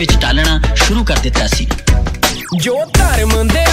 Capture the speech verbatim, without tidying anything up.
ਵਿੱਚ ਟਾਲਣਾ ਸ਼ੁਰੂ ਕਰ ਦਿੱਤਾ ਸੀ। ਜੋ ਧਰਮ ਦੇ